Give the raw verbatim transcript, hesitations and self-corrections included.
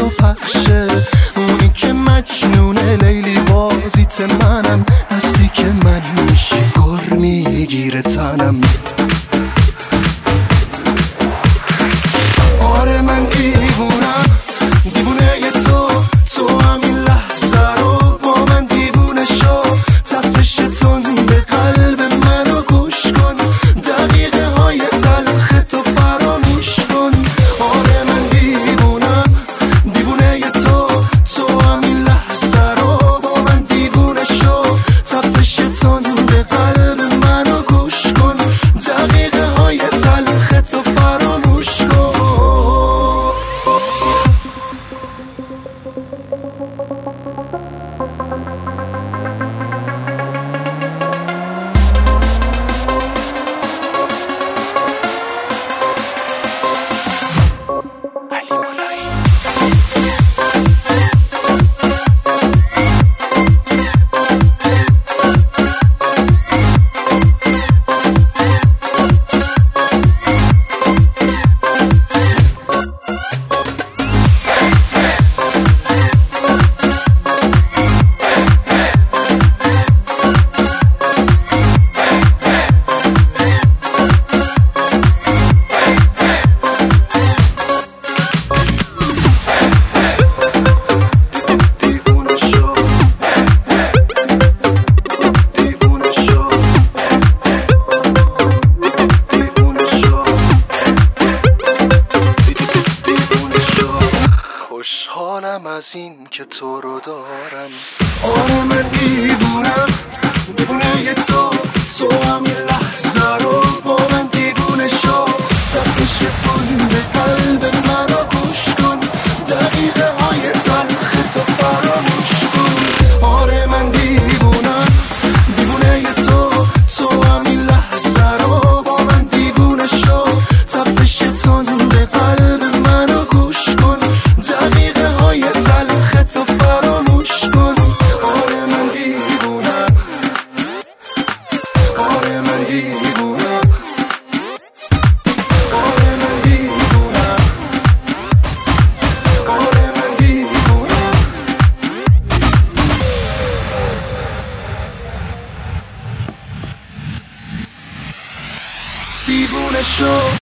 تو پخشه، اونی که مجنون لیلی بازیت منم، هستی که من میشی گر میگیره تنم. آره من دیوونم، دیوونه ی تو، تو همین لحظه رو با من دیوونه شو. تپش تند قلب منو گوش کن، دقیقه های تلخ تو فراموش کن. آره من دیوونم، دیوونه ی تو، تو همین لحظه رو با من دیوونه شو. تپش تند قلب منو گوش کن، دقیقه های تلخ تو فراموش کن. خوشحالم از این که تو رو دارم. آره من دیوونم، دیوونه ی تو، تو همین لحظه رو با من دیوونه شو. تپش تند قلب منو گوش کن، دقیقه های تلخ تو فراموش کن. آره من دیوونم، دیوونه ی تو، تو همین لحظه رو با من دیوونه شو. تپش تند قلب منو گوش کن، دقیقه های تلخ تو فراموش کن. آره من دیوونم، آره من دیوونم، آره من دیوونم، آره من دیوونم. دیوونه شو.